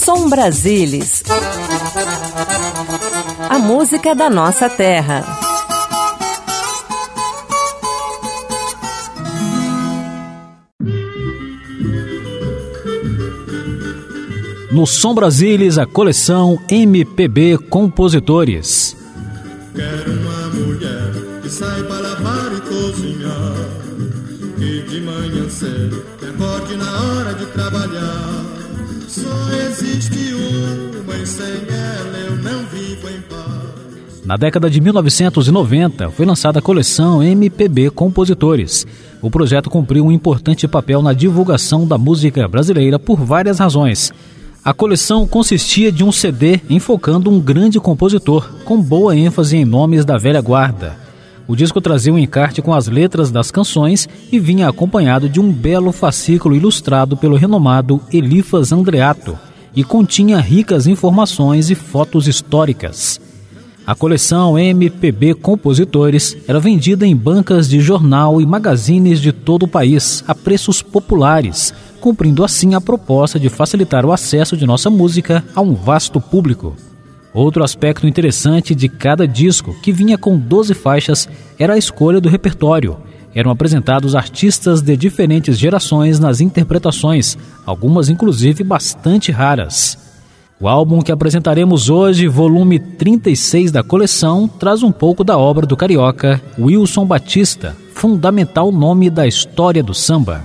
Som Brasilis. A música da nossa terra. No Som Brasilis, a coleção MPB Compositores. Quero uma mulher que saiba lavar e cozinhar, que de manhã cedo que acorde na hora de trabalhar. Só existe uma e sem ela eu não vivo em paz. Na década de 1990, foi lançada a coleção MPB Compositores. O projeto cumpriu um importante papel na divulgação da música brasileira por várias razões. A coleção consistia de um CD enfocando um grande compositor, com boa ênfase em nomes da velha guarda. O disco trazia um encarte com as letras das canções e vinha acompanhado de um belo fascículo ilustrado pelo renomado Elifas Andreato e continha ricas informações e fotos históricas. A coleção MPB Compositores era vendida em bancas de jornal e magazines de todo o país a preços populares, cumprindo assim a proposta de facilitar o acesso de nossa música a um vasto público. Outro aspecto interessante de cada disco, que vinha com 12 faixas, era a escolha do repertório. Eram apresentados artistas de diferentes gerações nas interpretações, algumas inclusive bastante raras. O álbum que apresentaremos hoje, volume 36 da coleção, traz um pouco da obra do carioca Wilson Batista, fundamental nome da história do samba.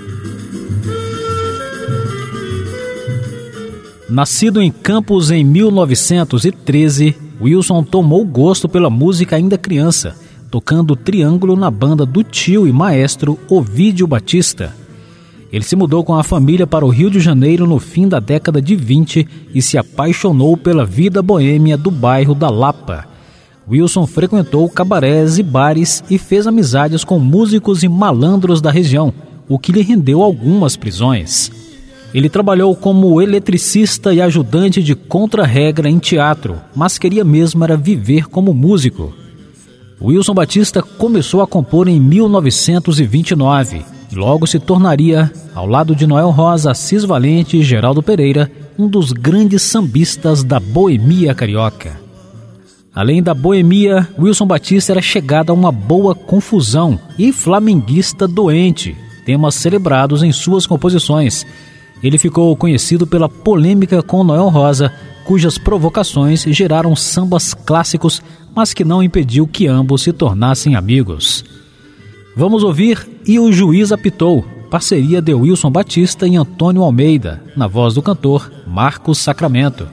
Nascido em Campos em 1913, Wilson tomou gosto pela música ainda criança, tocando triângulo na banda do tio e maestro Ovídio Batista. Ele se mudou com a família para o Rio de Janeiro no fim da década de 20 e se apaixonou pela vida boêmia do bairro da Lapa. Wilson frequentou cabarés e bares e fez amizades com músicos e malandros da região, o que lhe rendeu algumas prisões. Ele trabalhou como eletricista e ajudante de contra-regra em teatro, mas queria mesmo era viver como músico. Wilson Batista começou a compor em 1929 e logo se tornaria, ao lado de Noel Rosa, Assis Valente e Geraldo Pereira, um dos grandes sambistas da boemia carioca. Além da boemia, Wilson Batista era chegado a uma boa confusão e flamenguista doente, temas celebrados em suas composições. Ele ficou conhecido pela polêmica com Noel Rosa, cujas provocações geraram sambas clássicos, mas que não impediu que ambos se tornassem amigos. Vamos ouvir E o Juiz Apitou, parceria de Wilson Batista e Antônio Almeida, na voz do cantor Marcos Sacramento.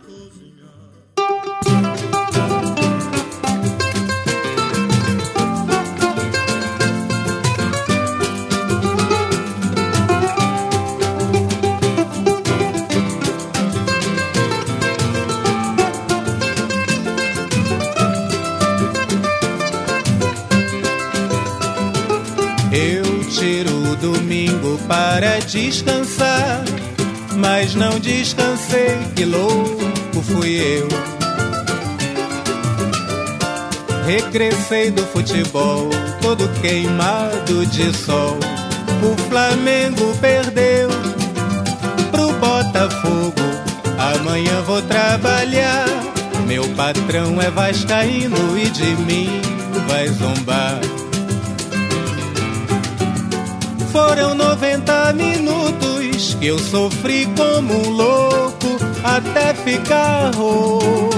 Para descansar, mas não descansei, que louco fui eu. Regressei do futebol, todo queimado de sol. O Flamengo perdeu pro Botafogo. Amanhã vou trabalhar, meu patrão é vascaíno e de mim vai zombar. Foram 90 minutos que eu sofri como um louco até ficar rouco.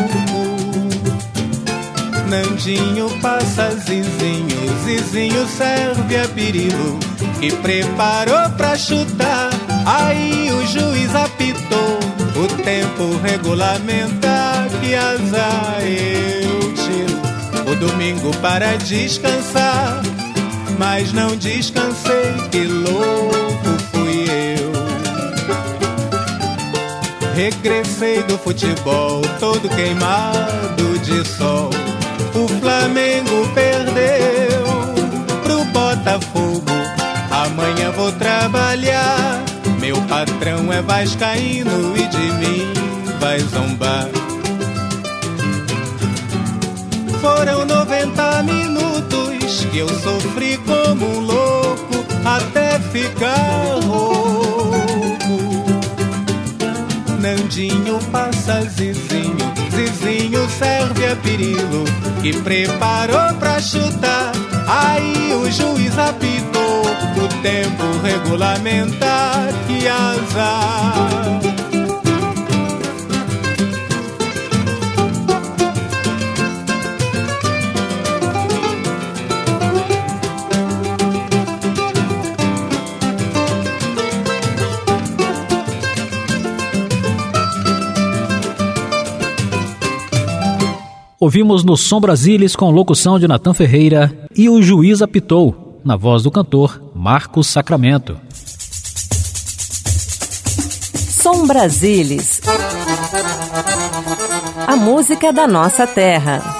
Nandinho passa Zizinho, Zizinho serve a Pirilo, que preparou pra chutar. Aí o juiz apitou, o tempo regulamentar, que azar eu tiro o domingo para descansar. Mas não descansei, que louco fui eu. Regressei do futebol, todo queimado de sol. O Flamengo perdeu pro Botafogo. Amanhã vou trabalhar, meu patrão é vascaíno e de mim vai zombar. Foram 90 minutos que eu sofri como um louco até ficar rouco. fundinho passa Zizinho. Zizinho serve a Pirilo, que preparou pra chutar. Aí o juiz apitou, o tempo regulamentar, que azar. Ouvimos no Som Brasilis com locução de Natan Ferreira e o juiz apitou, na voz do cantor Marcos Sacramento. Som Brasilis, a música da nossa terra.